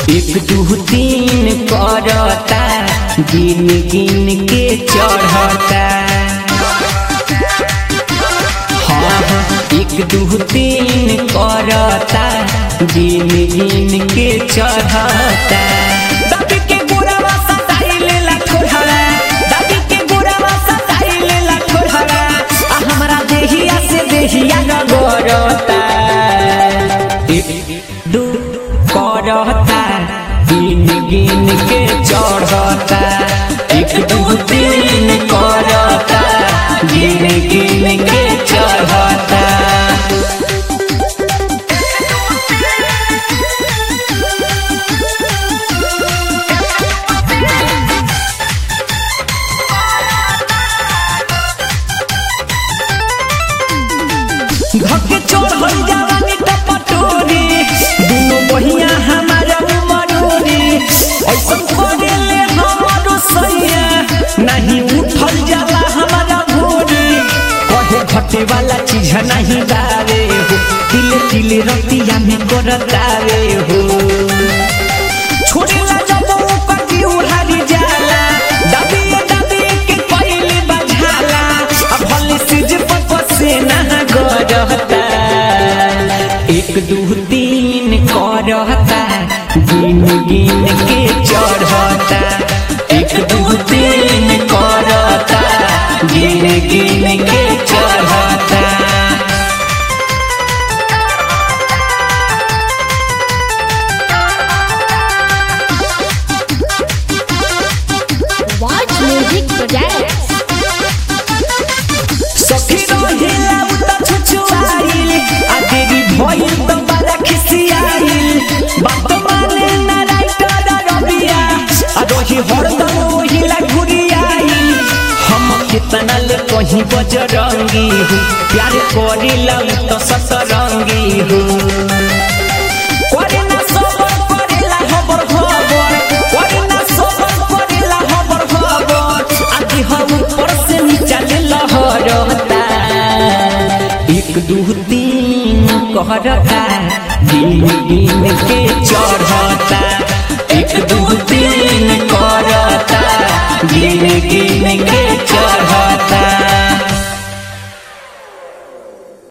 एक दू तीन करता गिन गिन के चढ़ता। हाँ एक दू तीन करता गिन गिन के चढ़ता। दाबी के गोरावा सताई लेला ठोहरा, दाबी के गोरावा सताई लेला ठोहरा। आ हमरा देहिया से देहिया गरता। एक दू करता गिन गिन के चढ़ता। एक दू तीन करता गिन गिन के चढ़ता। धक्के चढ़ल जवानी टपटोरी, दुनो बहिया हमारा मरोरी। ऐसन करेले हमारो सैया, नहीं उठल जाला हमारा भोरी। कहे घटे वाला चीज नहीं दावे हो, तिले तिले रतिया में करतावे हो। छोड़ेला जब ऊपर की उड़ारी जाला, दबिए दबिए के पहले बझाला। अब भले सिज पर से ना गरता। एक दू तीन करता गिन गिन के चढ़ता। एक दू तीन करता गिन गिन के चढ़ता। Watch Music Projects. सखी रहिला उता छुछुआइल, आ देवी भइल त बड़ा खिसियाइल। बात माने ना राइटर रबिया, आ रोही हरदम ओहिला घुरियाइल। हम कितना ले कहीं बजरंगी हो, प्यार करिला त सतरंगी हो। करे ना सबर करेला हबर हबर, करे ना सबर करेला हबर हबर। आदि हम ऊपर से नीचा ले लहरता। एक दू तीन करता गिन गिन के चढ़ता। एक दू तीन करता गिन गिन के चढ़ता।